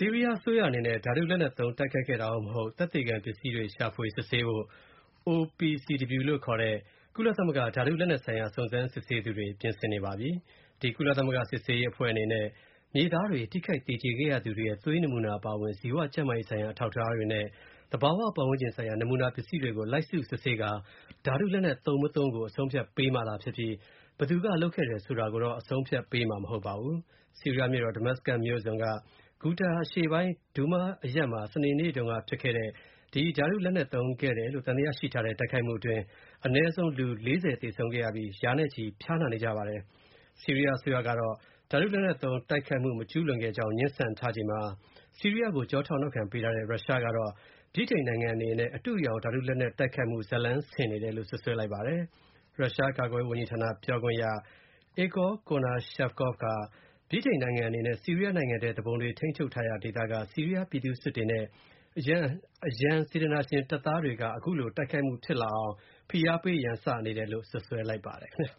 ဆီးရီးယားအစိုးရအနေနဲ့ဓာတုလက်နက်သုံးတိုက်ခိုက်ခဲ့တာမဟုတ်သက်သေခံပစ္စည်းတွေရှာဖွေစစ်ဆေးဖို့ OPCW လို့ခေါ်တဲ့ကုလသမဂ္ဂဓာတုလက်နက်ဆိုင်ရာစုံစမ်းစစ်ဆေးသူတွေပြင်ဆင်နေပါပြီ။ ဒီကုလသမဂ္ဂစစ်ဆေးရေးအဖွဲ့အနေနဲ့မြေသားတွေထိခိုက်သေကျေခဲ့ရသူတွေရဲ့သွေးနမူနာအပါအဝင်ဇီဝကျန်းမာရေးဆိုင်ရာအထောက်အထားတွေနဲ့သဘာဝပတ်ဝန်းကျင်ဆိုင်ရာနမူနာပစ္စည်းတွေကိုလိုက်စုစစ်ဆေးကာဓာတုလက်နက်သုံးမသုံးကိုအဆုံးဖြတ်ပေးမှာသာဖြစ်ပြီးဘယ်သူကလုပ်ခဲ့တယ်ဆိုတာကိုတော့အဆုံးဖြတ်ပေးမှာမဟုတ်ပါဘူး။ ဆီးရီးယားမြို့တော် Damascus မြို့စွန်က Ghouta အရှေ့ပိုင်း Douma အရပ်မှာ စနေနေ့တုန်းကဖြစ်ခဲ့တဲ့ဒီဓာတုလက်နက်သုံးခဲ့တယ်လို့သံသယရှိထားတဲ့တိုက်ခိုက်မှုအတွင်းအနည်းဆုံးလူ40သေဆုံးခဲ့ရပြီးရာနဲ့ချီဖျားနာနေကြပါတယ်။ ဆီးရီးယားအစိုးရကတော့ဓာတုလက်နက်သုံးတိုက်ခိုက်မှုမကျူးလွန်ခဲ့ကြောင်းငြင်းဆန်ထားချိန်မှာဆီးရီးယားကိုကျောထောက်နောက်ခံပေးထားတဲ့ရုရှားကတော့ဗြိတိန်နိုင်ငံအနေနဲ့အတုအယောင်ဓာတုလက်နက်တိုက်ခိုက်မှုဇာတ်လမ်းဆင်နေတယ်လို့စွပ်စွဲလိုက်ပါတယ်။ ရုရှားကာကွယ်ရေးဝန်ကြီးဌာနပြောခွင့်ရ Igor Konashenkov ကဗြိတိန်နိုင်ငံအနေနဲ့ဆီးရီးယားနိုင်ငံထဲသူပုန်တွေထိန်းချုပ်ထားရာဒေသကဆီးရီးယားပြည်သူ့စစ်တွေနဲ့အရန်စေတနာရှင်တပ်သားတွေကအခုလိုတိုက်ခိုက်မှုဖြစ်လာအောင်ဖိအားပေးရန်စနေတယ်လို့စွပ်စွဲလိုက်ပါတယ်ခင်ဗျာ